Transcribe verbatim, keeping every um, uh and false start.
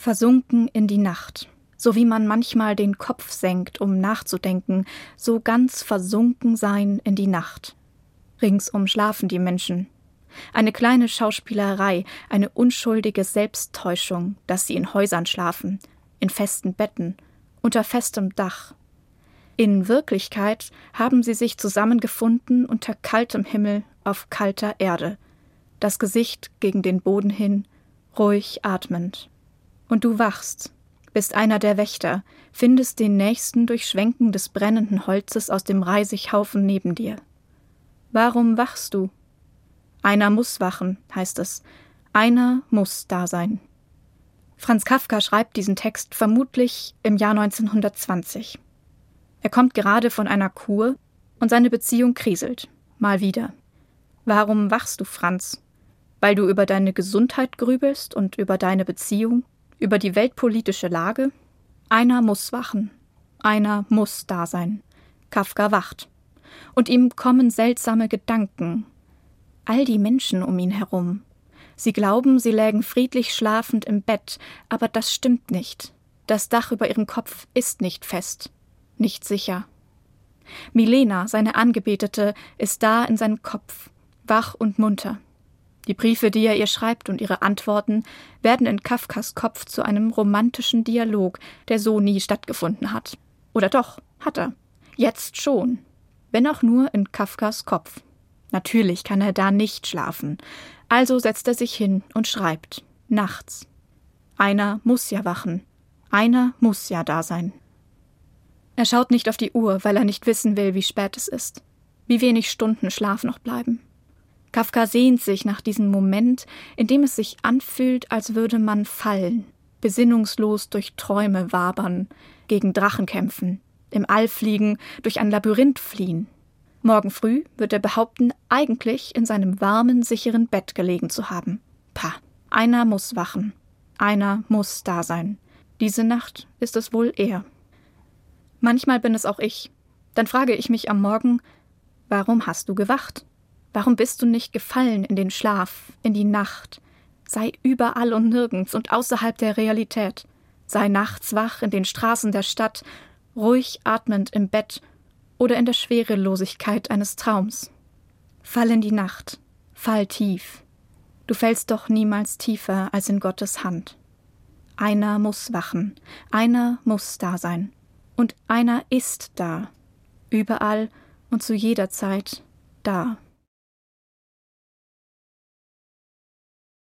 Versunken in die Nacht. So wie man manchmal den Kopf senkt, um nachzudenken, so ganz versunken sein in die Nacht. Ringsum schlafen die Menschen. Eine kleine Schauspielerei, eine unschuldige Selbsttäuschung, dass sie in Häusern schlafen, in festen Betten, unter festem Dach. In Wirklichkeit haben sie sich zusammengefunden unter kaltem Himmel auf kalter Erde, das Gesicht gegen den Boden hin, ruhig atmend. Und du wachst, bist einer der Wächter, findest den Nächsten durch Schwenken des brennenden Holzes aus dem Reisighaufen neben dir. Warum wachst du? Einer muss wachen, heißt es. Einer muss da sein. Franz Kafka schreibt diesen Text vermutlich im Jahr neunzehnhundertzwanzig. Er kommt gerade von einer Kur und seine Beziehung kriselt. Mal wieder. Warum wachst du, Franz? Weil du über deine Gesundheit grübelst und über deine Beziehung, über die weltpolitische Lage? Einer muss wachen. Einer muss da sein. Kafka wacht. Und ihm kommen seltsame Gedanken. All die Menschen um ihn herum. Sie glauben, sie lägen friedlich schlafend im Bett, aber das stimmt nicht. Das Dach über ihrem Kopf ist nicht fest, nicht sicher. Milena, seine Angebetete, ist da in seinem Kopf, wach und munter. Die Briefe, die er ihr schreibt und ihre Antworten, werden in Kafkas Kopf zu einem romantischen Dialog, der so nie stattgefunden hat. Oder doch, hat er. Jetzt schon. Wenn auch nur in Kafkas Kopf. Natürlich kann er da nicht schlafen. Also setzt er sich hin und schreibt. Nachts. Einer muss ja wachen. Einer muss ja da sein. Er schaut nicht auf die Uhr, weil er nicht wissen will, wie spät es ist. Wie wenig Stunden Schlaf noch bleiben. Kafka sehnt sich nach diesem Moment, in dem es sich anfühlt, als würde man fallen, besinnungslos durch Träume wabern, gegen Drachen kämpfen, im All fliegen, durch ein Labyrinth fliehen. Morgen früh wird er behaupten, eigentlich in seinem warmen, sicheren Bett gelegen zu haben. Pah, einer muss wachen, einer muss da sein. Diese Nacht ist es wohl er. Manchmal bin es auch ich. Dann frage ich mich am Morgen, warum hast du gewacht? Warum bist du nicht gefallen in den Schlaf, in die Nacht? Sei überall und nirgends und außerhalb der Realität. Sei nachts wach in den Straßen der Stadt, ruhig atmend im Bett oder in der Schwerelosigkeit eines Traums. Fall in die Nacht, fall tief. Du fällst doch niemals tiefer als in Gottes Hand. Einer muss wachen, einer muss da sein. Und einer ist da, überall und zu jeder Zeit da.